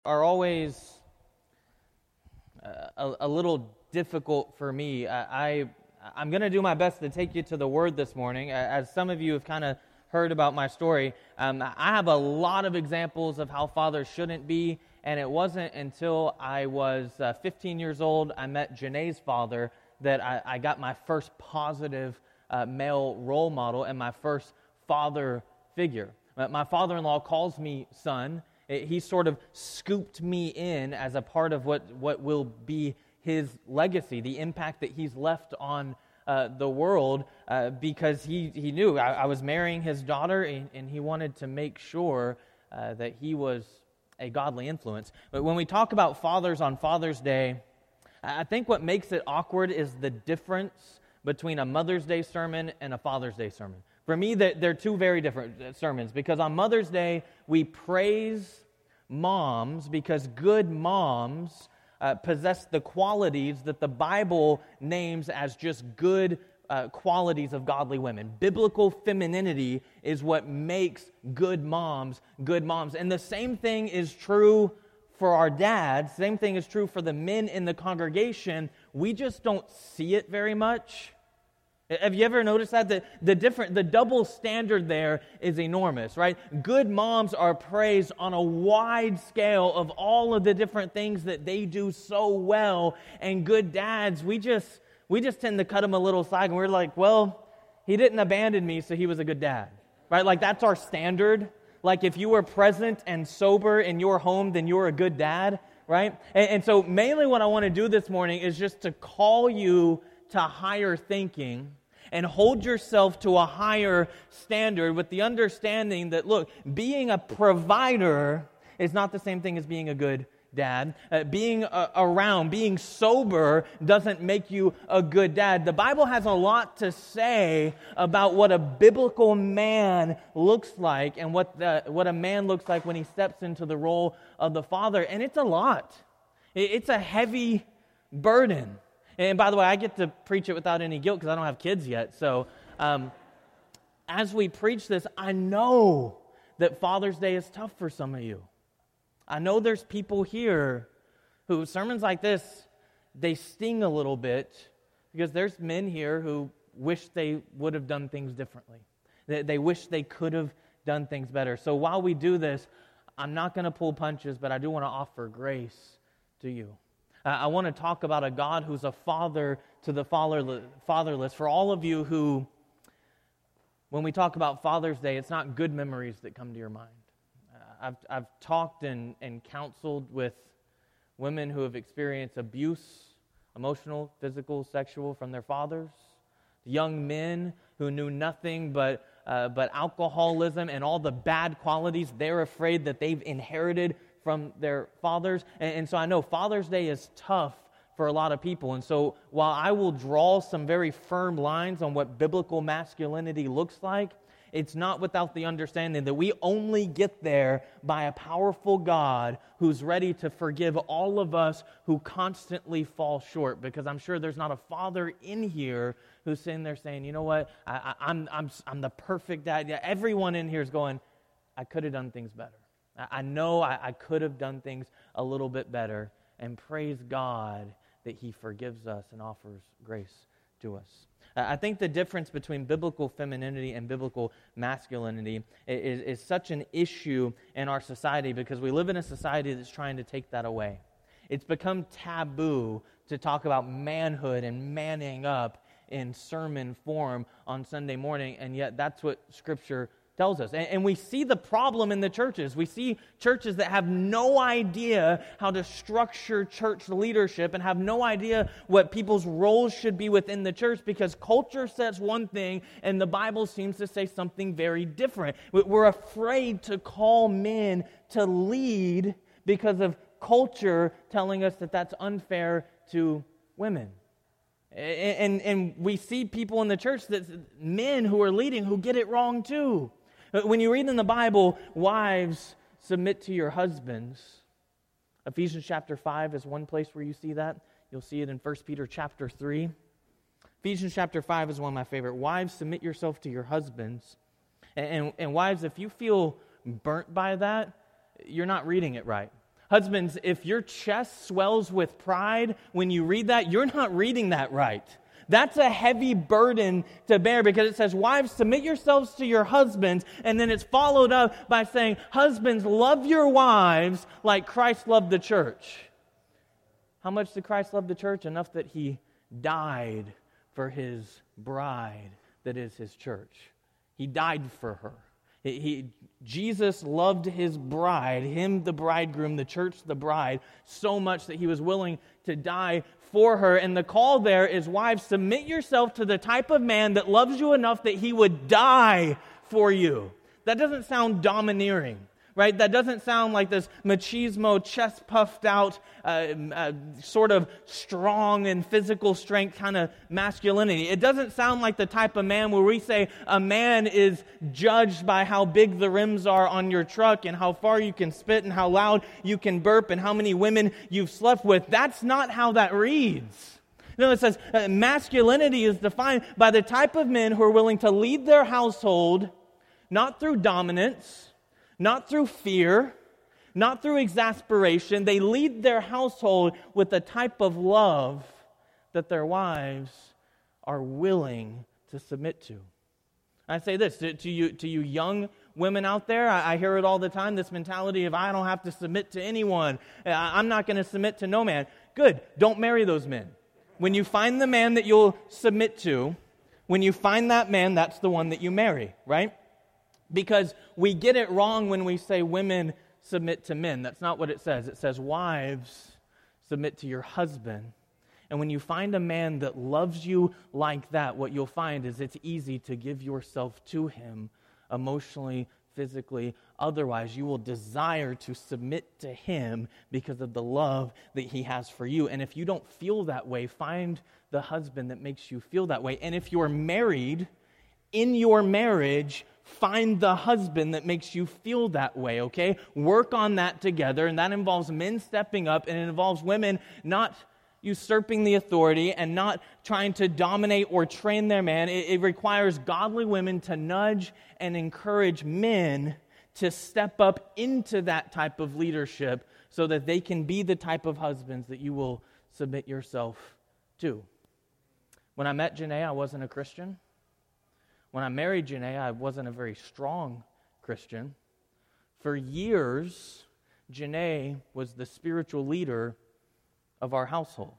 Are always a little difficult for me. I'm going to do my best to take you to the Word this morning. As some of you have kind of heard about my story, I have a lot of examples of how fathers shouldn't be, and it wasn't until I was 15 years old, I met Janae's father, that I got my first positive male role model and my first father figure. My father-in-law calls me son. He sort of scooped me in as a part of what will be his legacy, the impact that he's left on the world, because he knew I was marrying his daughter, and he wanted to make sure that he was a godly influence. But when we talk about fathers on Father's Day, I think what makes it awkward is the difference between a Mother's Day sermon and a Father's Day sermon. For me, they're two very different sermons, because on Mother's Day, we praise moms because good moms possess the qualities that the Bible names as just good qualities of godly women. Biblical femininity is what makes good moms good moms. And the same thing is true for our dads. Same thing is true for the men in the congregation. We just don't see it very much. Have you ever noticed that? The double standard there is enormous, right? Good moms are praised on a wide scale of all of the different things that they do so well, and good dads, we just tend to cut them a little slack, and we're like, well, he didn't abandon me, so he was a good dad, right? Like, that's our standard. Like, if you were present and sober in your home, then you're a good dad, right? And so mainly what I want to do this morning is just to call you to higher thinking and hold yourself to a higher standard with the understanding that, look, being a provider is not the same thing as being a good dad. Being around, being sober doesn't make you a good dad. The Bible has a lot to say about what a biblical man looks like and what a man looks like when he steps into the role of the father. And it's a lot. It's a heavy burden. And by the way, I get to preach it without any guilt because I don't have kids yet. So as we preach this, I know that Father's Day is tough for some of you. I know there's people here who sermons like this, they sting a little bit because there's men here who wish they would have done things differently. They wish they could have done things better. So while we do this, I'm not going to pull punches, but I do want to offer grace to you. I want to talk about a God who's a father to the fatherless. For all of you who, when we talk about Father's Day, it's not good memories that come to your mind. I've talked and counseled with women who have experienced abuse, emotional, physical, sexual, from their fathers. Young men who knew nothing but alcoholism and all the bad qualities they're afraid that they've inherited from their fathers. And so I know Father's Day is tough for a lot of people. And so while I will draw some very firm lines on what biblical masculinity looks like, it's not without the understanding that we only get there by a powerful God who's ready to forgive all of us who constantly fall short. Because I'm sure there's not a father in here who's sitting there saying, you know what, I'm the perfect dad. Yeah, everyone in here is going, I could have done things better. I know I could have done things a little bit better, and praise God that He forgives us and offers grace to us. I think the difference between biblical femininity and biblical masculinity is such an issue in our society because we live in a society that's trying to take that away. It's become taboo to talk about manhood and manning up in sermon form on Sunday morning, and yet that's what Scripture tells us. And we see the problem in the churches. We see churches that have no idea how to structure church leadership and have no idea what people's roles should be within the church because culture says one thing and the Bible seems to say something very different. We're afraid to call men to lead because of culture telling us that that's unfair to women. And we see people in the church, that men who are leading, who get it wrong too. When you read in the Bible, wives, submit to your husbands. Ephesians chapter 5 is one place where you see that. You'll see it in 1 Peter chapter 3. Ephesians chapter 5 is one of my favorite. Wives, submit yourself to your husbands. And wives, if you feel burnt by that, you're not reading it right. Husbands, if your chest swells with pride when you read that, you're not reading that right. That's a heavy burden to bear because it says, wives, submit yourselves to your husbands, and then it's followed up by saying, husbands, love your wives like Christ loved the church. How much did Christ love the church? Enough that he died for his bride, that is his church. He died for her. Jesus loved his bride, him the bridegroom, the church the bride, so much that he was willing to die for her. And the call there is, wives, submit yourself to the type of man that loves you enough that he would die for you. That doesn't sound domineering, right? That doesn't sound like this machismo, chest puffed out, sort of strong and physical strength kind of masculinity. It doesn't sound like the type of man where we say a man is judged by how big the rims are on your truck and how far you can spit and how loud you can burp and how many women you've slept with. That's not how that reads. No, it says masculinity is defined by the type of men who are willing to lead their household not through dominance, not through fear, not through exasperation. They lead their household with a type of love that their wives are willing to submit to. I say this to you young women out there, I hear it all the time, this mentality of I don't have to submit to anyone. I'm not going to submit to no man. Good, don't marry those men. When you find the man that you'll submit to, when you find that man, that's the one that you marry, right? Because we get it wrong when we say women submit to men. That's not what it says. It says wives submit to your husband. And when you find a man that loves you like that, what you'll find is it's easy to give yourself to him emotionally, physically. Otherwise, you will desire to submit to him because of the love that he has for you. And if you don't feel that way, find the husband that makes you feel that way. And if you're married, in your marriage, find the husband that makes you feel that way, okay? Work on that together, and that involves men stepping up, and it involves women not usurping the authority and not trying to dominate or train their man. It requires godly women to nudge and encourage men to step up into that type of leadership so that they can be the type of husbands that you will submit yourself to. When I met Janae, I wasn't a Christian. When I married Janae, I wasn't a very strong Christian. For years, Janae was the spiritual leader of our household.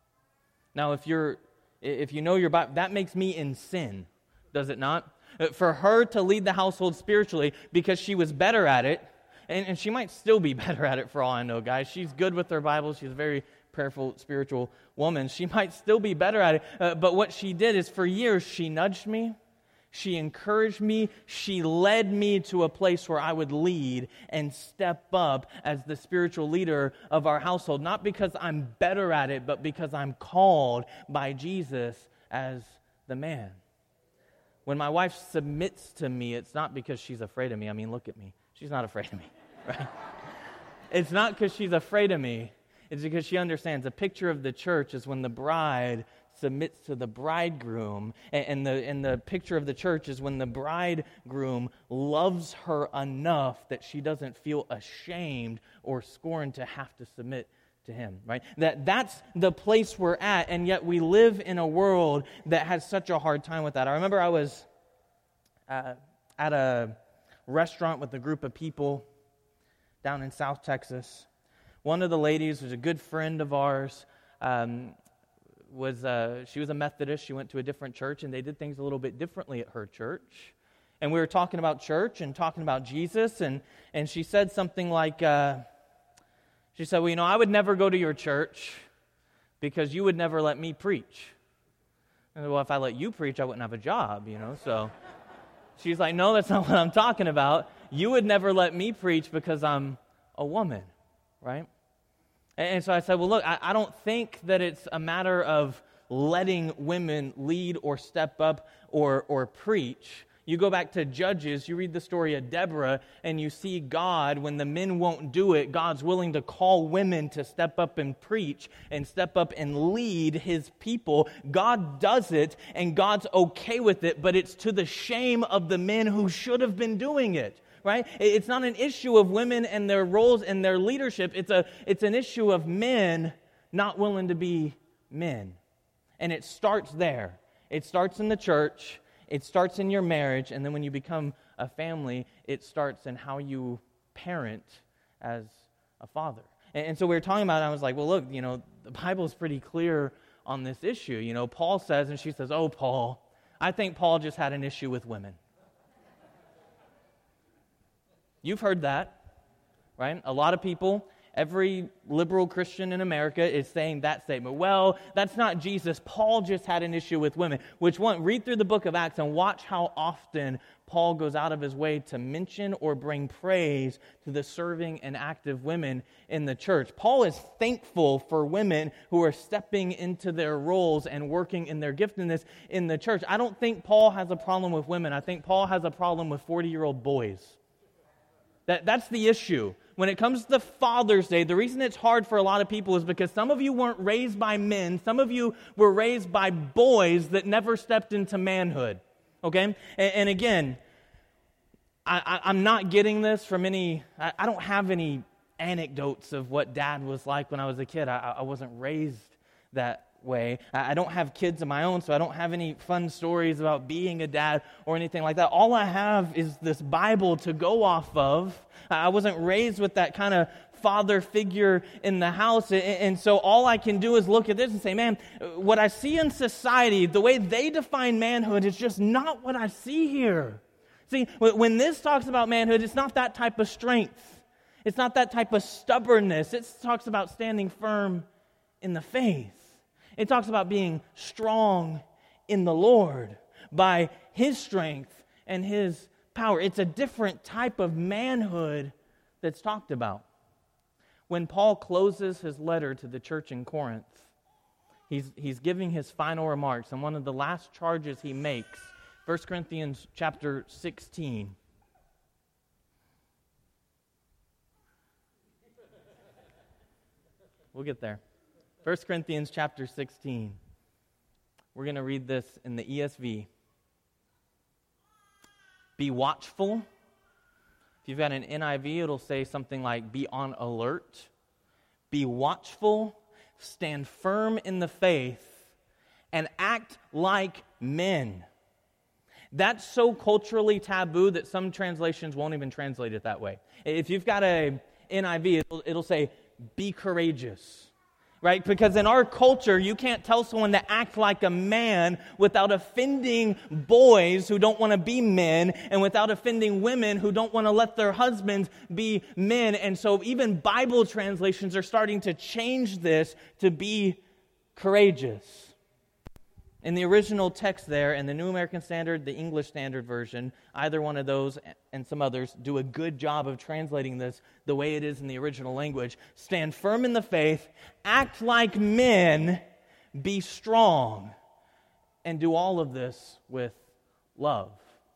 Now, if you know your Bible, that makes me in sin, does it not? For her to lead the household spiritually because she was better at it, and she might still be better at it for all I know, guys. She's good with her Bible. She's a very prayerful, spiritual woman. She might still be better at it, but what she did is for years she nudged me. She encouraged me. She led me to a place where I would lead and step up as the spiritual leader of our household, not because I'm better at it, but because I'm called by Jesus as the man. When my wife submits to me, it's not because she's afraid of me. I mean, look at me. She's not afraid of me, right? It's not because she's afraid of me. It's because she understands. A picture of the church is when the bride submits to the bridegroom, and the picture of the church is when the bridegroom loves her enough that she doesn't feel ashamed or scorned to have to submit to him, right? That's the place we're at, and yet we live in a world that has such a hard time with that. I remember I was at a restaurant with a group of people down in South Texas. One of the ladies was a good friend of ours. She was a Methodist. She went to a different church, and they did things a little bit differently at her church. And we were talking about church and talking about Jesus, and she said something like, she said, well, I would never go to your church because you would never let me preach. And well, if I let you preach, I wouldn't have a job, so she's like, no, that's not what I'm talking about. You would never let me preach because I'm a woman, right? And so I said, well, look, I don't think that it's a matter of letting women lead or step up or preach. You go back to Judges, you read the story of Deborah, and you see God, when the men won't do it, God's willing to call women to step up and preach and step up and lead his people. God does it, and God's okay with it, but it's to the shame of the men who should have been doing it. right? It's not an issue of women and their roles and their leadership. It's an issue of men not willing to be men. And it starts there. It starts in the church. It starts in your marriage. And then when you become a family, it starts in how you parent as a father. And so we were talking about it, and I was like, well, look, the Bible is pretty clear on this issue. Paul says, and she says, oh, Paul, I think Paul just had an issue with women. You've heard that, right? A lot of people, every liberal Christian in America is saying that statement. Well, that's not Jesus. Paul just had an issue with women. Read through the book of Acts and watch how often Paul goes out of his way to mention or bring praise to the serving and active women in the church. Paul is thankful for women who are stepping into their roles and working in their giftedness in the church. I don't think Paul has a problem with women. I think Paul has a problem with 40-year-old boys. That's the issue. When it comes to Father's Day, the reason it's hard for a lot of people is because some of you weren't raised by men. Some of you were raised by boys that never stepped into manhood. Okay? And again, I'm not getting this from I don't have any anecdotes of what dad was like when I was a kid. I wasn't raised that way. I don't have kids of my own, so I don't have any fun stories about being a dad or anything like that. All I have is this Bible to go off of. I wasn't raised with that kind of father figure in the house, and so all I can do is look at this and say, man, what I see in society, the way they define manhood is just not what I see here. See, when this talks about manhood, it's not that type of strength. It's not that type of stubbornness. It talks about standing firm in the faith. It talks about being strong in the Lord by His strength and His power. It's a different type of manhood that's talked about. When Paul closes his letter to the church in Corinth, he's giving his final remarks, and one of the last charges he makes, 1 Corinthians chapter 16. We'll get there. 1 Corinthians chapter 16. We're going to read this in the ESV. Be watchful. If you've got an NIV, it'll say something like, be on alert. Be watchful, stand firm in the faith, and act like men. That's so culturally taboo that some translations won't even translate it that way. If you've got a NIV, it'll say, be courageous. Right? Because in our culture, you can't tell someone to act like a man without offending boys who don't want to be men, and without offending women who don't want to let their husbands be men. And so even Bible translations are starting to change this to be courageous. In the original text there, in the New American Standard, the English Standard Version, either one of those and some others do a good job of translating this the way it is in the original language. Stand firm in the faith, act like men, be strong, and do all of this with love.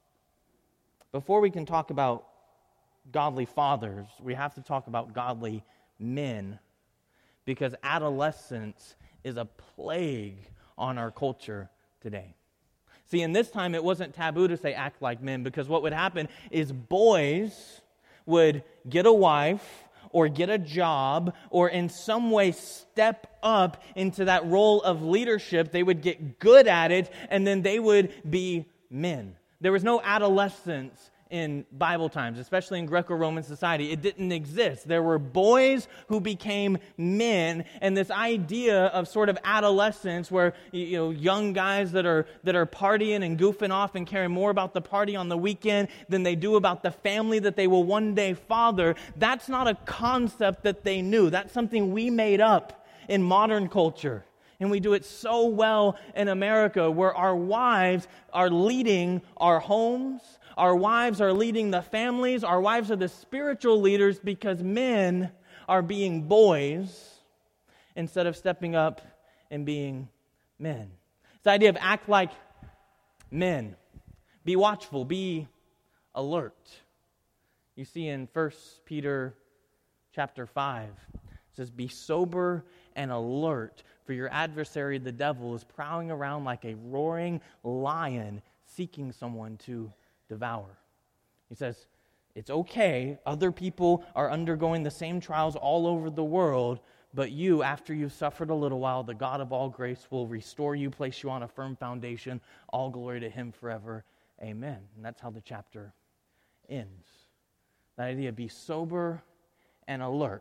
Before we can talk about godly fathers, we have to talk about godly men, because adolescence is a plague on our culture today. See, in this time, it wasn't taboo to say act like men, because what would happen is boys would get a wife or get a job or in some way step up into that role of leadership. They would get good at it, and then they would be men. There was no adolescence in Bible times, especially in Greco-Roman society. It didn't exist. There were boys who became men, and this idea of sort of adolescence where young guys that are partying and goofing off and caring more about the party on the weekend than they do about the family that they will one day father, that's not a concept that they knew. That's something we made up in modern culture. And we do it so well in America, where our wives are leading our homes, our wives are leading the families, our wives are the spiritual leaders, because men are being boys instead of stepping up and being men. This idea of act like men, be watchful, be alert. You see in 1 Peter chapter 5, it says, be sober and alert, for your adversary, the devil, is prowling around like a roaring lion, seeking someone to devour. He says, It's okay. Other people are undergoing the same trials all over the world, but you, after you've suffered a little while, the God of all grace will restore you, place you on a firm foundation. All glory to him forever. Amen. And that's how the chapter ends. The idea, be sober and alert.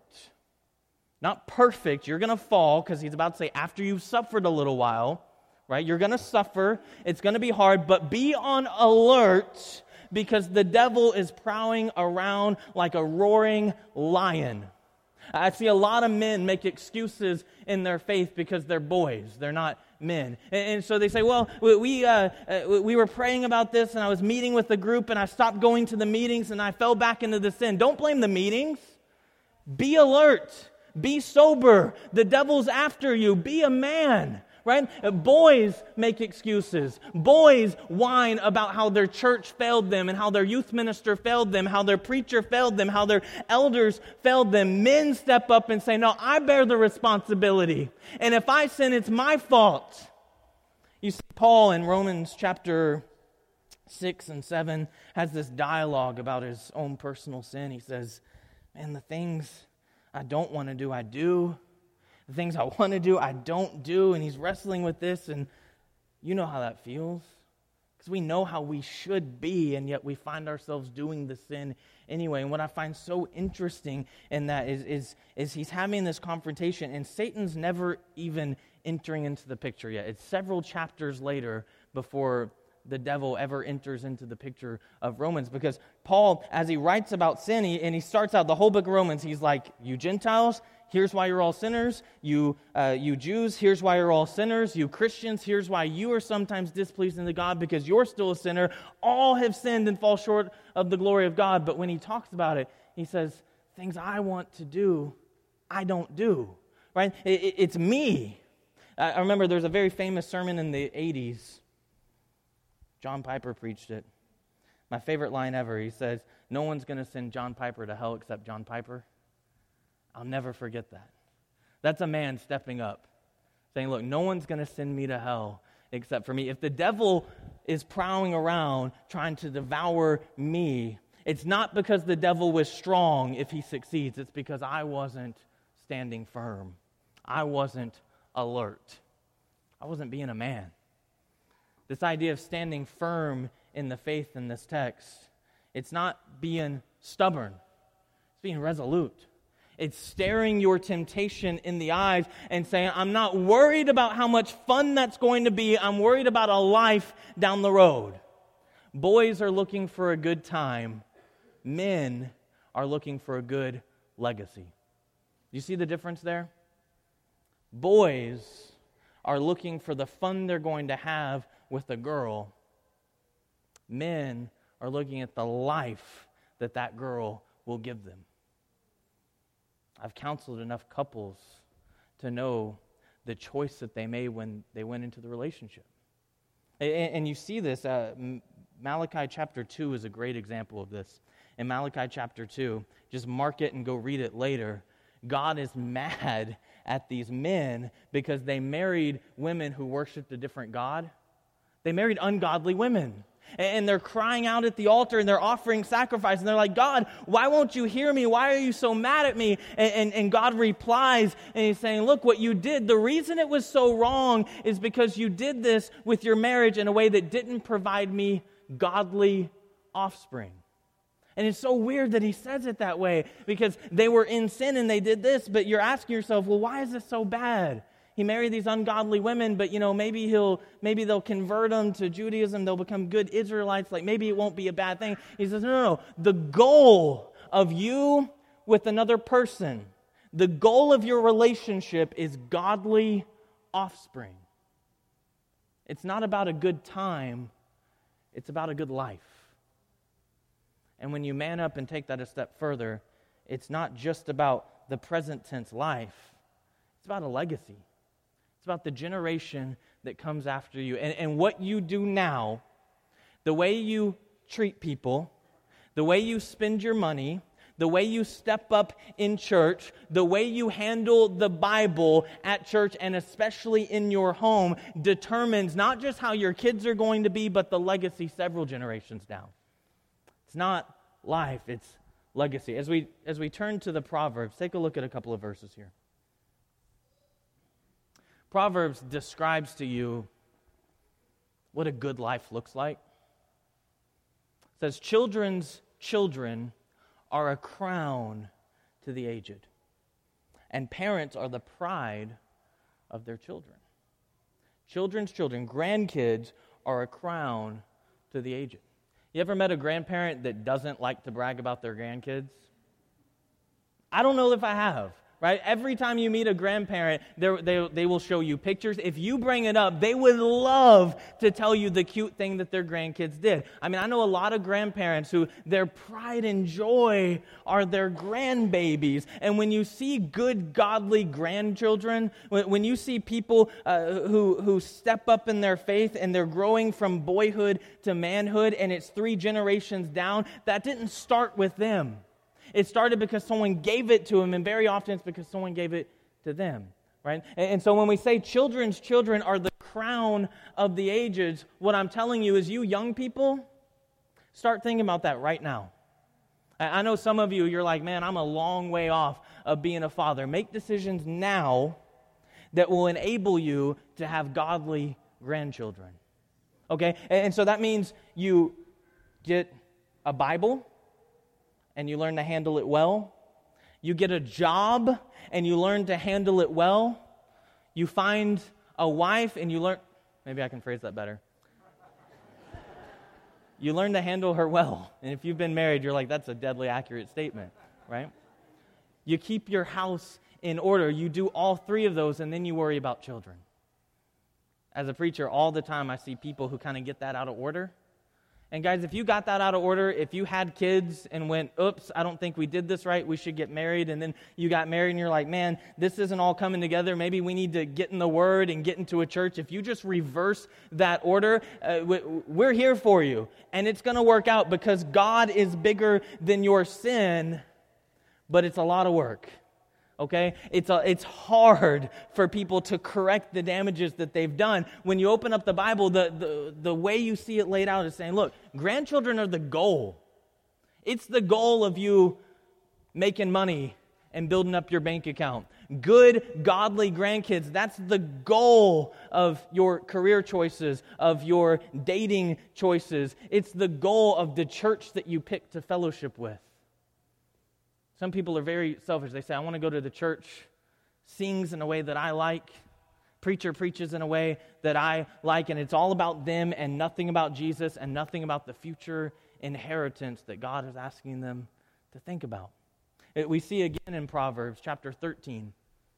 Not perfect. You're going to fall, because he's about to say, after you've suffered a little while, right? You're going to suffer. It's going to be hard, but be on alert, because the devil is prowling around like a roaring lion. I see a lot of men make excuses in their faith because they're boys. They're not men. And so they say, well, we were praying about this, and I was meeting with the group, and I stopped going to the meetings, and I fell back into the sin. Don't blame the meetings. Be alert. Be sober. The devil's after you. Be a man. Right? Boys make excuses. Boys whine about how their church failed them and how their youth minister failed them, how their preacher failed them, how their elders failed them. Men step up and say, no, I bear the responsibility. And if I sin, it's my fault. You see, Paul in Romans chapter 6 and 7 has this dialogue about his own personal sin. He says, man, the things I don't want to do, I do. The things I want to do, I don't do. And he's wrestling with this, and you know how that feels. Because we know how we should be, and yet we find ourselves doing the sin anyway. And what I find so interesting in that is he's having this confrontation, and Satan's never even entering into the picture yet. It's several chapters later before the devil ever enters into the picture of Romans, because Paul, as he writes about sin, he starts out the whole book of Romans, he's like, you Gentiles, here's why you're all sinners. You Jews, here's why you're all sinners. You Christians, here's why you are sometimes displeasing to God, because you're still a sinner. All have sinned and fall short of the glory of God. But when he talks about it, he says, things I want to do, I don't do. Right? It's me. I remember there's a very famous sermon in the 80s. John Piper preached it. My favorite line ever. He says, no one's going to send John Piper to hell except John Piper. I'll never forget that. That's a man stepping up, saying, look, no one's going to send me to hell except for me. If the devil is prowling around trying to devour me, it's not because the devil was strong if he succeeds. It's because I wasn't standing firm. I wasn't alert. I wasn't being a man. This idea of standing firm in the faith in this text, it's not being stubborn. It's being resolute. It's staring your temptation in the eyes and saying, I'm not worried about how much fun that's going to be. I'm worried about a life down the road. Boys are looking for a good time. Men are looking for a good legacy. You see the difference there? Boys are looking for the fun they're going to have with a girl. Men are looking at the life that girl will give them. I've counseled enough couples to know the choice that they made when they went into the relationship. And you see this, Malachi chapter 2 is a great example of this. In Malachi chapter 2, just mark it and go read it later. God is mad at these men because they married women who worshiped a different God. They married ungodly women. And they're crying out at the altar and they're offering sacrifice. And they're like, God, why won't you hear me? Why are you so mad at me? And God replies and he's saying, look, what you did, the reason it was so wrong is because you did this with your marriage in a way that didn't provide me godly offspring. And it's so weird that he says it that way because they were in sin and they did this. But you're asking yourself, well, why is this so bad? He married these ungodly women, but maybe they'll convert them to Judaism. They'll become good Israelites. Like maybe it won't be a bad thing. He says, no. The goal of you with another person, the goal of your relationship is godly offspring. It's not about a good time. It's about a good life. And when you man up and take that a step further, it's not just about the present tense life. It's about a legacy. It's about the generation that comes after you. And what you do now, the way you treat people, the way you spend your money, the way you step up in church, the way you handle the Bible at church and especially in your home determines not just how your kids are going to be, but the legacy several generations down. It's not life, it's legacy. As we turn to the Proverbs, take a look at a couple of verses here. Proverbs describes to you what a good life looks like. It says, children's children are a crown to the aged, and parents are the pride of their children. Children's children, grandkids, are a crown to the aged. You ever met a grandparent that doesn't like to brag about their grandkids? I don't know if I have. Right? Every time you meet a grandparent, they will show you pictures. If you bring it up, they would love to tell you the cute thing that their grandkids did. I mean, I know a lot of grandparents who their pride and joy are their grandbabies. And when you see good, godly grandchildren, when you see people who step up in their faith and they're growing from boyhood to manhood, and it's 3 generations down, that didn't start with them. It started because someone gave it to them, and very often it's because someone gave it to them, right? And so when we say children's children are the crown of the ages, what I'm telling you is you young people, start thinking about that right now. I know some of you, you're like, man, I'm a long way off of being a father. Make decisions now that will enable you to have godly grandchildren, okay? And so that means you get a Bible, and you learn to handle it well. You get a job, and you learn to handle it well. You find a wife, and you learn... Maybe I can phrase that better. You learn to handle her well. And if you've been married, you're like, that's a deadly accurate statement, right? You keep your house in order. You do all 3 of those, and then you worry about children. As a preacher, all the time I see people who kind of get that out of order. And guys, if you got that out of order, if you had kids and went, oops, I don't think we did this right, we should get married, and then you got married and you're like, man, this isn't all coming together, maybe we need to get in the Word and get into a church. If you just reverse that order, we're here for you. And it's going to work out because God is bigger than your sin, but it's a lot of work. Okay? It's hard for people to correct the damages that they've done. When you open up the Bible, the way you see it laid out is saying, look, grandchildren are the goal. It's the goal of you making money and building up your bank account. Good, godly grandkids, that's the goal of your career choices, of your dating choices. It's the goal of the church that you pick to fellowship with. Some people are very selfish. They say, I want to go to the church, sings in a way that I like, preacher preaches in a way that I like, and it's all about them and nothing about Jesus and nothing about the future inheritance that God is asking them to think about. We see again in Proverbs chapter 13.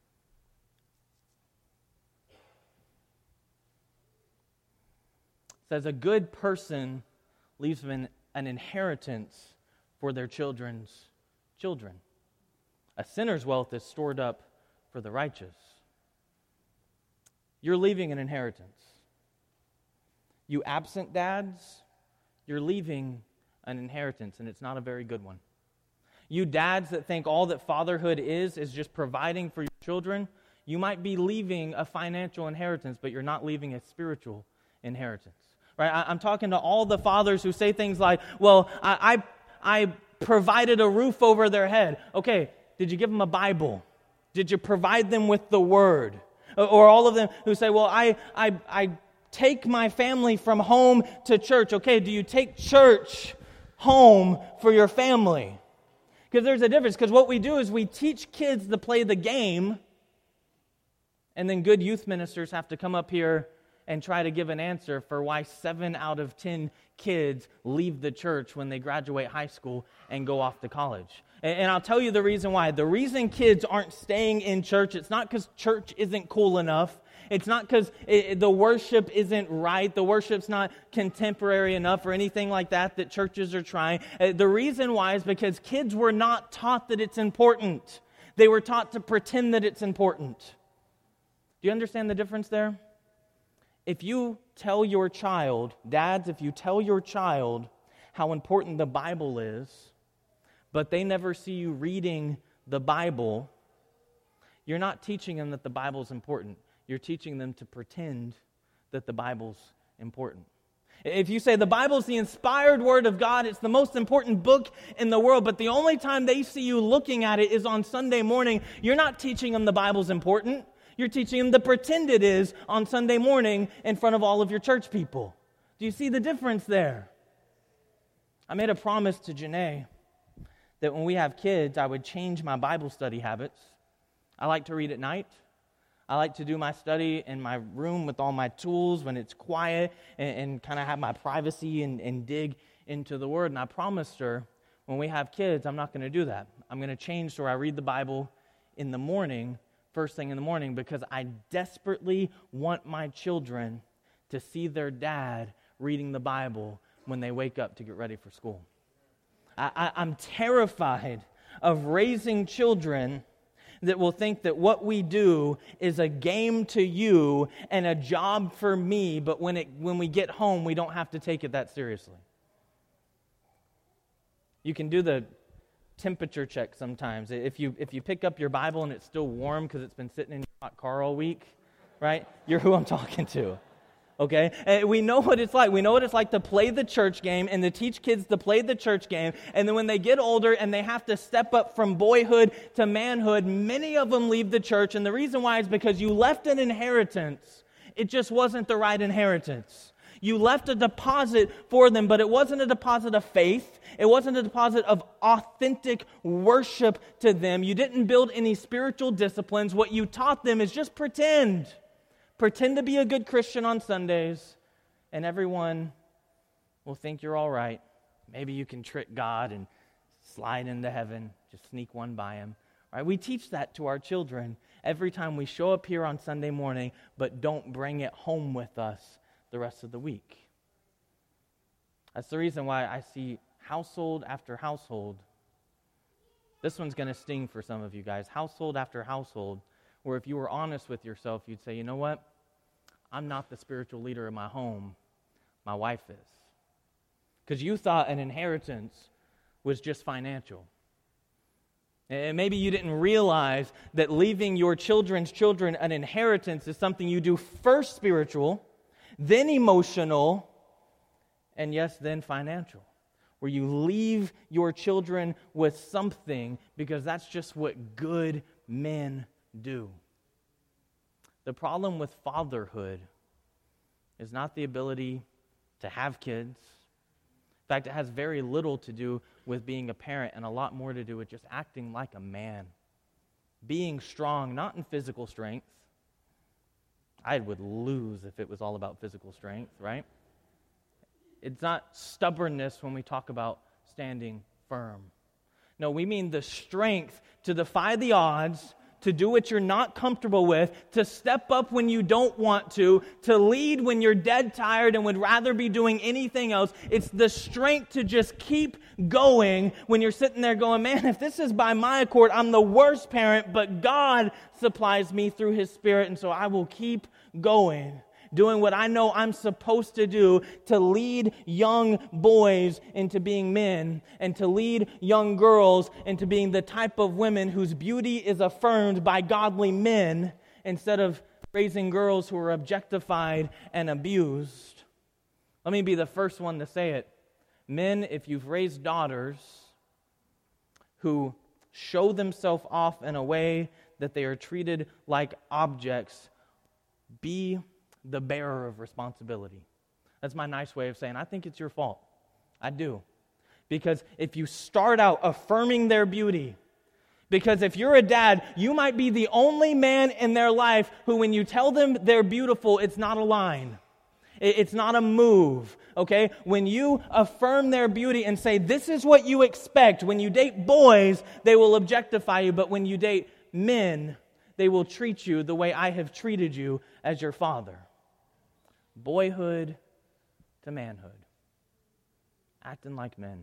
It says, a good person leaves an inheritance for their children's children. A sinner's wealth is stored up for the righteous. You're leaving an inheritance. You absent dads, you're leaving an inheritance, and it's not a very good one. You dads that think all that fatherhood is just providing for your children, you might be leaving a financial inheritance, but you're not leaving a spiritual inheritance. Right? I'm talking to all the fathers who say things like, well, I provided a roof over their head. Okay, did you give them a Bible? Did you provide them with the Word? Or all of them who say, well, I take my family from home to church. Okay, do you take church home for your family? Because there's a difference. Because what we do is we teach kids to play the game, and then good youth ministers have to come up here and try to give an answer for why 7 out of 10 kids leave the church when they graduate high school and go off to college. And I'll tell you the reason why. The reason kids aren't staying in church, it's not because church isn't cool enough. It's not because the worship isn't right. The worship's not contemporary enough or anything like that churches are trying. The reason why is because kids were not taught that it's important. They were taught to pretend that it's important. Do you understand the difference there? If you tell your child, dads, if you tell your child how important the Bible is, but they never see you reading the Bible, you're not teaching them that the Bible's important. You're teaching them to pretend that the Bible's important. If you say the Bible is the inspired word of God, it's the most important book in the world, but the only time they see you looking at it is on Sunday morning, you're not teaching them the Bible's important. You're teaching them to pretend it is on Sunday morning in front of all of your church people. Do you see the difference there? I made a promise to Janae that when we have kids, I would change my Bible study habits. I like to read at night. I like to do my study in my room with all my tools when it's quiet and kind of have my privacy and dig into the Word. And I promised her, when we have kids, I'm not going to do that. I'm going to change to where I read the Bible in the morning, first thing in the morning, because I desperately want my children to see their dad reading the Bible when they wake up to get ready for school. I'm terrified of raising children that will think that what we do is a game to you and a job for me, but when we get home, we don't have to take it that seriously. You can do the temperature check sometimes. If you pick up your Bible and it's still warm because it's been sitting in your hot car all week, right? You're who I'm talking to. Okay? And we know what it's like. We know what it's like to play the church game and to teach kids to play the church game. And then when they get older and they have to step up from boyhood to manhood, many of them leave the church. And the reason why is because you left an inheritance. It just wasn't the right inheritance. You left a deposit for them, but it wasn't a deposit of faith. It wasn't a deposit of authentic worship to them. You didn't build any spiritual disciplines. What you taught them is just pretend. Pretend to be a good Christian on Sundays, and everyone will think you're all right. Maybe you can trick God and slide into heaven, just sneak one by him. Right? We teach that to our children every time we show up here on Sunday morning, but don't bring it home with us the rest of the week. That's the reason why I see household after household. This one's going to sting for some of you guys. Household after household, where if you were honest with yourself, you'd say, you know what? I'm not the spiritual leader in my home. My wife is. Because you thought an inheritance was just financial. And maybe you didn't realize that leaving your children's children an inheritance is something you do first spiritual, then emotional, and yes, then financial. Where you leave your children with something because that's just what good men do. The problem with fatherhood is not the ability to have kids. In fact, it has very little to do with being a parent and a lot more to do with just acting like a man. Being strong, not in physical strength. I would lose if it was all about physical strength, right? It's not stubbornness when we talk about standing firm. No, we mean the strength to defy the odds, to do what you're not comfortable with, to step up when you don't want to lead when you're dead tired and would rather be doing anything else. It's the strength to just keep going when you're sitting there going, man, if this is by my accord, I'm the worst parent, but God supplies me through His Spirit, and so I will keep going. Doing what I know I'm supposed to do to lead young boys into being men and to lead young girls into being the type of women whose beauty is affirmed by godly men instead of raising girls who are objectified and abused. Let me be the first one to say it. Men, if you've raised daughters who show themselves off in a way that they are treated like objects, be the bearer of responsibility. That's my nice way of saying, I think it's your fault. I do. Because if you start out affirming their beauty, because if you're a dad, you might be the only man in their life who, when you tell them they're beautiful, it's not a line. It's not a move, okay? When you affirm their beauty and say, this is what you expect, when you date boys, they will objectify you, but when you date men, they will treat you the way I have treated you as your father. Boyhood to manhood. Acting like men.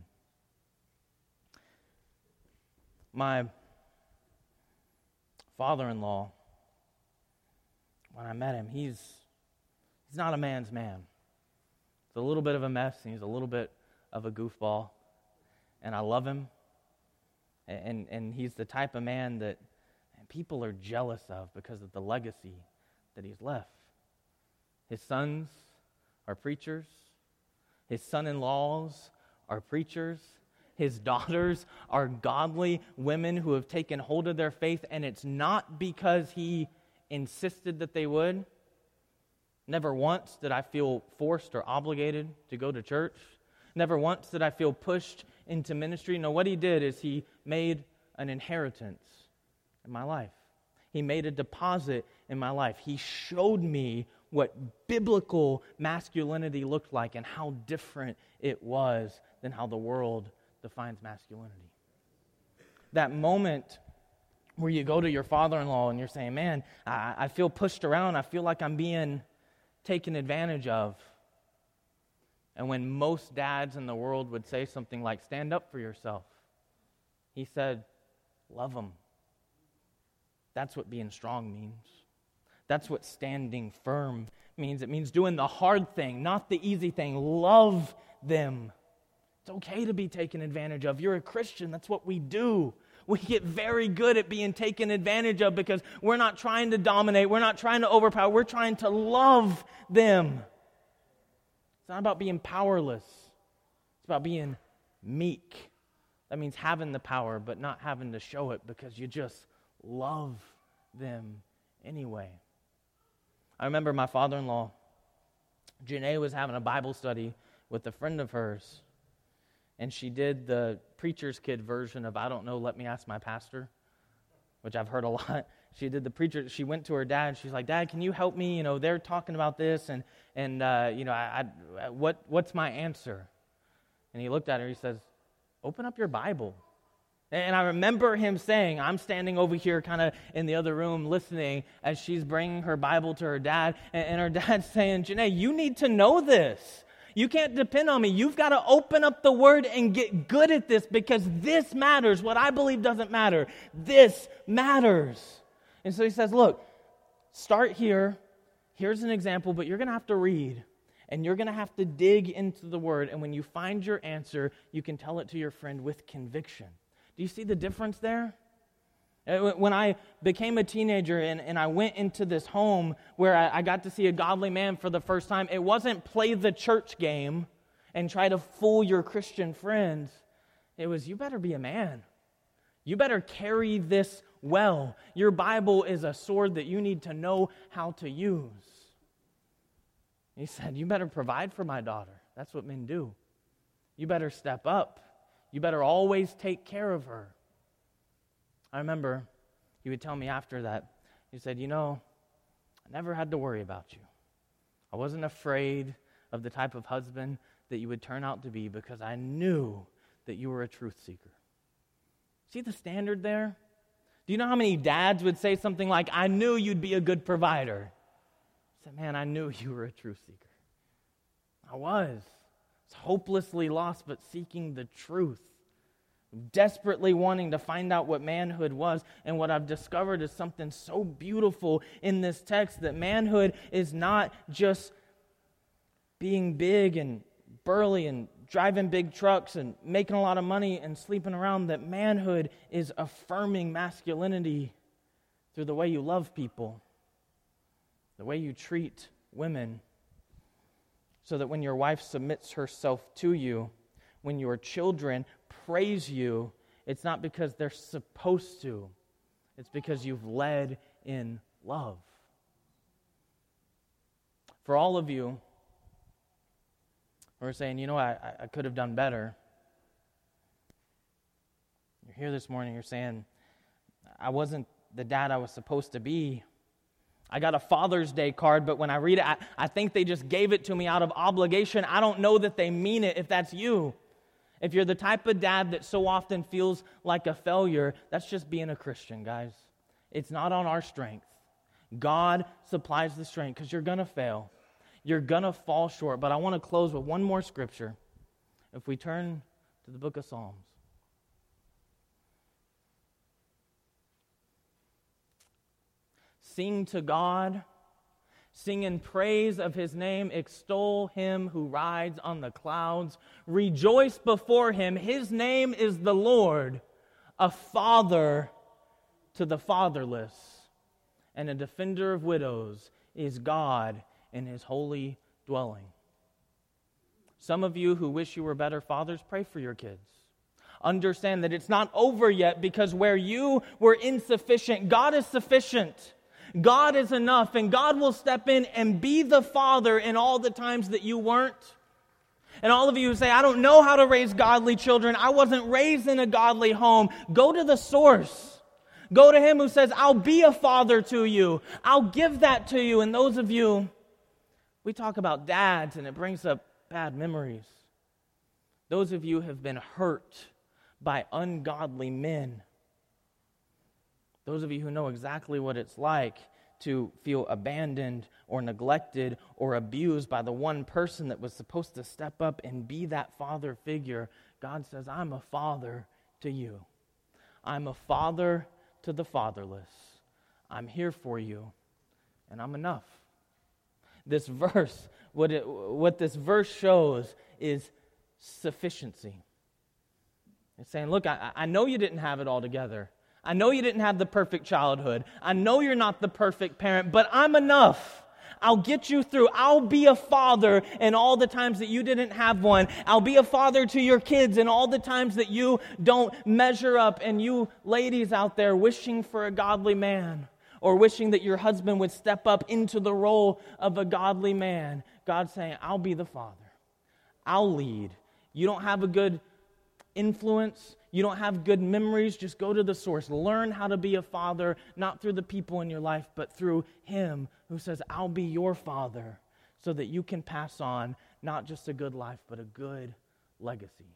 My father-in-law, when I met him, he's not a man's man. He's a little bit of a mess, and he's a little bit of a goofball. And I love him. And he's the type of man that people are jealous of because of the legacy that he's left. His sons are preachers. His son-in-laws are preachers. His daughters are godly women who have taken hold of their faith, and it's not because he insisted that they would. Never once did I feel forced or obligated to go to church. Never once did I feel pushed into ministry. No, what he did is he made an inheritance in my life. He made a deposit in my life. He showed me what biblical masculinity looked like and how different it was than how the world defines masculinity. That moment where you go to your father-in-law and you're saying, man, I feel pushed around. I feel like I'm being taken advantage of. And when most dads in the world would say something like, stand up for yourself, he said, love them. That's what being strong means. That's what standing firm means. It means doing the hard thing, not the easy thing. Love them. It's okay to be taken advantage of. You're a Christian. That's what we do. We get very good at being taken advantage of because we're not trying to dominate. We're not trying to overpower. We're trying to love them. It's not about being powerless. It's about being meek. That means having the power, but not having to show it because you just love them anyway. I remember my father-in-law, Janae, was having a Bible study with a friend of hers, and she did the preacher's kid version of, I don't know, let me ask my pastor, which I've heard a lot. She did the preacher. She went to her dad. She's like, Dad, can you help me? They're talking about this, and what's my answer? And he looked at her. He says, open up your Bible. And I remember him saying, I'm standing over here kind of in the other room listening as she's bringing her Bible to her dad. And her dad's saying, Janae, you need to know this. You can't depend on me. You've got to open up the Word and get good at this because this matters. What I believe doesn't matter. This matters. And so he says, look, start here. Here's an example, but you're going to have to read. And you're going to have to dig into the Word. And when you find your answer, you can tell it to your friend with conviction. Do you see the difference there? When I became a teenager and I went into this home where I got to see a godly man for the first time, it wasn't play the church game and try to fool your Christian friends. It was, you better be a man. You better carry this well. Your Bible is a sword that you need to know how to use. He said, you better provide for my daughter. That's what men do. You better step up. You better always take care of her. I remember he would tell me after that, he said, I never had to worry about you. I wasn't afraid of the type of husband that you would turn out to be because I knew that you were a truth seeker. See the standard there? Do you know how many dads would say something like, I knew you'd be a good provider? I said, man, I knew you were a truth seeker. I was hopelessly lost, but seeking the truth. Desperately wanting to find out what manhood was. And what I've discovered is something so beautiful in this text, that manhood is not just being big and burly and driving big trucks and making a lot of money and sleeping around. That manhood is affirming masculinity through the way you love people, the way you treat women, so that when your wife submits herself to you, when your children praise you, it's not because they're supposed to. It's because you've led in love. For all of you who are saying, I could have done better. You're here this morning, you're saying, I wasn't the dad I was supposed to be. I got a Father's Day card, but when I read it, I think they just gave it to me out of obligation. I don't know that they mean it. If that's you, if you're the type of dad that so often feels like a failure, that's just being a Christian, guys. It's not on our strength. God supplies the strength because you're going to fail. You're going to fall short. But I want to close with one more scripture. If we turn to the book of Psalms. Sing to God, sing in praise of His name, extol Him who rides on the clouds, rejoice before Him. His name is the Lord, a father to the fatherless, and a defender of widows is God in His holy dwelling. Some of you who wish you were better fathers, pray for your kids. Understand that it's not over yet, because where you were insufficient, God is sufficient. God is enough, and God will step in and be the father in all the times that you weren't. And all of you who say, I don't know how to raise godly children, I wasn't raised in a godly home, go to the source. Go to Him who says, I'll be a father to you. I'll give that to you. And those of you, we talk about dads and it brings up bad memories. Those of you have been hurt by ungodly men. Those of you who know exactly what it's like to feel abandoned or neglected or abused by the one person that was supposed to step up and be that father figure. God says, I'm a father to you. I'm a father to the fatherless. I'm here for you, and I'm enough. This verse, what this verse shows is sufficiency. It's saying, look, I know you didn't have it all together. I know you didn't have the perfect childhood. I know you're not the perfect parent, but I'm enough. I'll get you through. I'll be a father in all the times that you didn't have one. I'll be a father to your kids in all the times that you don't measure up. And you ladies out there wishing for a godly man or wishing that your husband would step up into the role of a godly man, God's saying, I'll be the father. I'll lead. You don't have a good influence. You don't have good memories. Just go to the source. Learn how to be a father, not through the people in your life, but through Him who says, I'll be your father, so that you can pass on not just a good life, but a good legacy.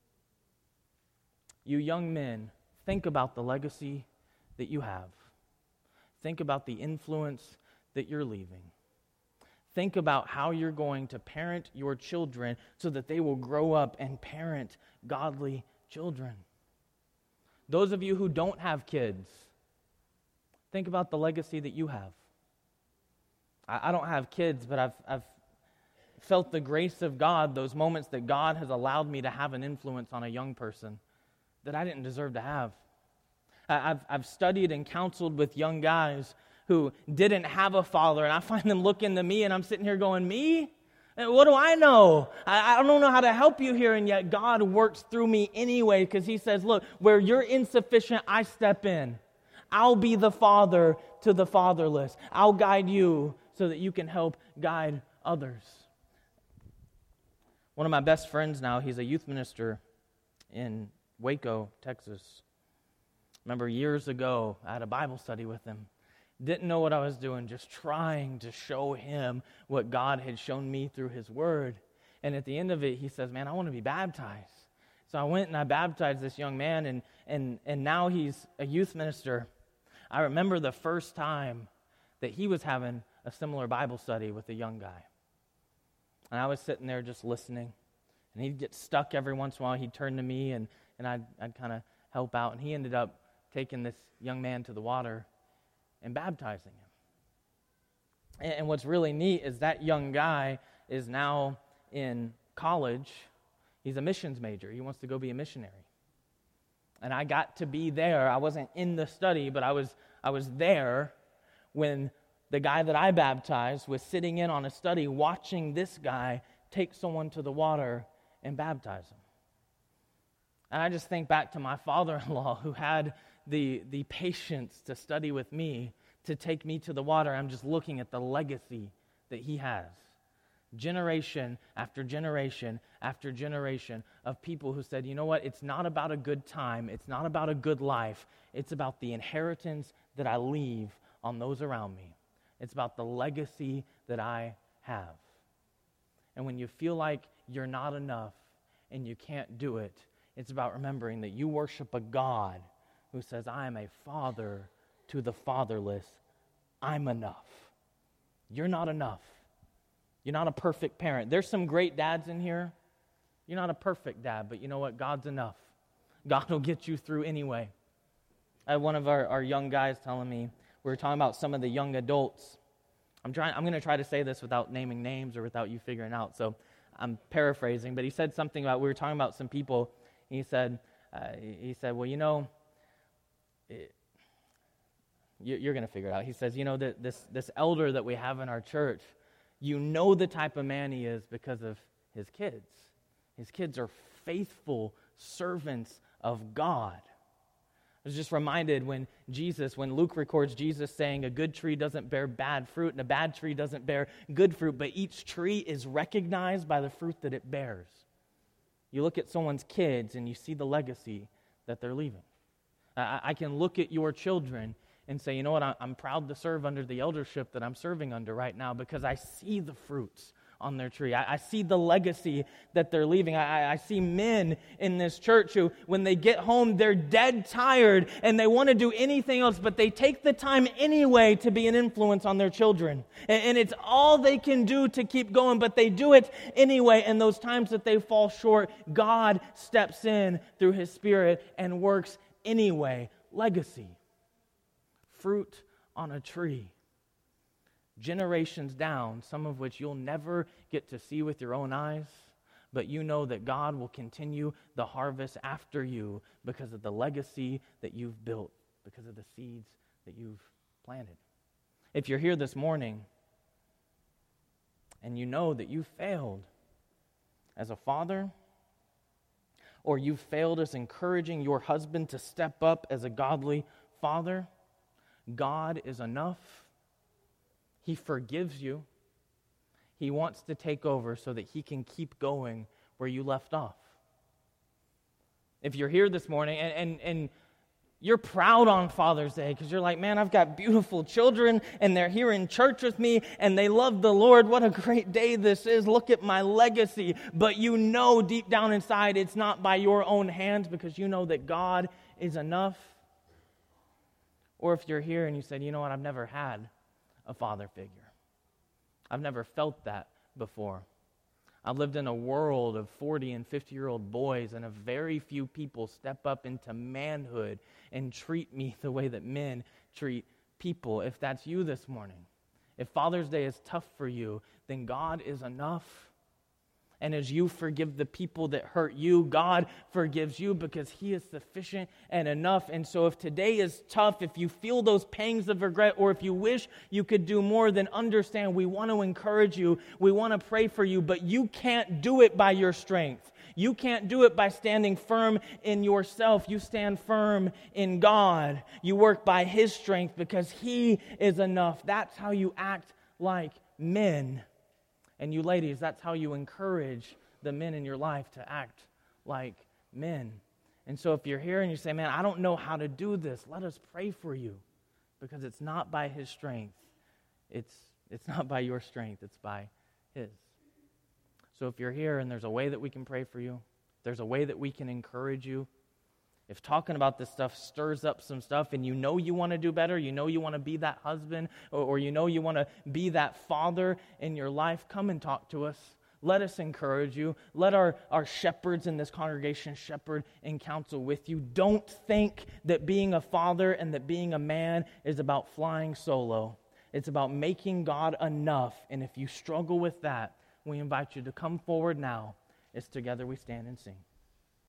You young men, think about the legacy that you have. Think about the influence that you're leaving. Think about how you're going to parent your children so that they will grow up and parent godly children. Those of you who don't have kids, think about the legacy that you have. I don't have kids, but I've felt the grace of God, those moments that God has allowed me to have an influence on a young person that I didn't deserve to have. I've studied and counseled with young guys who didn't have a father, and I find them looking to me, and I'm sitting here going, me? What do I know? I don't know how to help you here, and yet God works through me anyway, because He says, look, where you're insufficient, I step in. I'll be the father to the fatherless. I'll guide you so that you can help guide others. One of my best friends now, he's a youth minister in Waco, Texas. Remember years ago, I had a Bible study with him. Didn't know what I was doing, just trying to show him what God had shown me through His Word. And at the end of it, he says, man, I want to be baptized. So I went and I baptized this young man, and now he's a youth minister. I remember the first time that he was having a similar Bible study with a young guy. And I was sitting there just listening. And he'd get stuck every once in a while. He'd turn to me, and I'd kind of help out. And he ended up taking this young man to the water and baptizing him. And what's really neat is that young guy is now in college. He's a missions major. He wants to go be a missionary. And I got to be there. I wasn't in the study, but I was there when the guy that I baptized was sitting in on a study watching this guy take someone to the water and baptize him. And I just think back to my father-in-law who had the patience to study with me, to take me to the water. I'm just looking at the legacy that he has. Generation after generation after generation of people who said, you know what, it's not about a good time, it's not about a good life, it's about the inheritance that I leave on those around me. It's about the legacy that I have. And when you feel like you're not enough and you can't do it, it's about remembering that you worship a God who says, I am a father to the fatherless. I'm enough. You're not enough. You're not a perfect parent. There's some great dads in here. You're not a perfect dad, but you know what? God's enough. God will get you through anyway. I had one of our young guys telling me, we were talking about some of the young adults. I'm going to try to say this without naming names or without you figuring out, so I'm paraphrasing, but he said something about, we were talking about some people, and he said, well, you know, you're going to figure it out. He says, you know, this elder that we have in our church, you know the type of man he is because of his kids. His kids are faithful servants of God. I was just reminded when Luke records Jesus saying a good tree doesn't bear bad fruit and a bad tree doesn't bear good fruit, but each tree is recognized by the fruit that it bears. You look at someone's kids and you see the legacy that they're leaving. I can look at your children and say, you know what, I'm proud to serve under the eldership that I'm serving under right now because I see the fruits on their tree. I see the legacy that they're leaving. I see men in this church who, when they get home, they're dead tired and they want to do anything else, but they take the time anyway to be an influence on their children. And it's all they can do to keep going, but they do it anyway. And those times that they fall short, God steps in through His Spirit and works anyway. Legacy. Fruit on a tree. Generations down, some of which you'll never get to see with your own eyes, but you know that God will continue the harvest after you because of the legacy that you've built, because of the seeds that you've planted. If you're here this morning and you know that you failed as a father, or you failed as encouraging your husband to step up as a godly father, God is enough. He forgives you. He wants to take over so that He can keep going where you left off. If you're here this morning and you're proud on Father's Day because you're like, man, I've got beautiful children and they're here in church with me and they love the Lord. What a great day this is. Look at my legacy. But you know deep down inside it's not by your own hands because you know that God is enough. Or if you're here and you said, you know what, I've never had a father figure. I've never felt that before. I've lived in a world of 40 and 50-year-old boys, and a very few people step up into manhood and treat me the way that men treat people. If that's you this morning, if Father's Day is tough for you, then God is enough. And as you forgive the people that hurt you, God forgives you because He is sufficient and enough. And so if today is tough, if you feel those pangs of regret, or if you wish you could do more, then understand we want to encourage you. We want to pray for you, but you can't do it by your strength. You can't do it by standing firm in yourself. You stand firm in God. You work by His strength because He is enough. That's how you act like men. And you ladies, that's how you encourage the men in your life to act like men. And so if you're here and you say, man, I don't know how to do this, let us pray for you. Because it's not by His strength. It's not by your strength, it's by His. So if you're here and there's a way that we can pray for you, there's a way that we can encourage you, if talking about this stuff stirs up some stuff and you know you want to do better, you know you want to be that husband, or you know you want to be that father in your life, come and talk to us. Let us encourage you. Let our shepherds in this congregation shepherd and counsel with you. Don't think that being a father and that being a man is about flying solo. It's about making God enough. And if you struggle with that, we invite you to come forward now as together we stand and sing.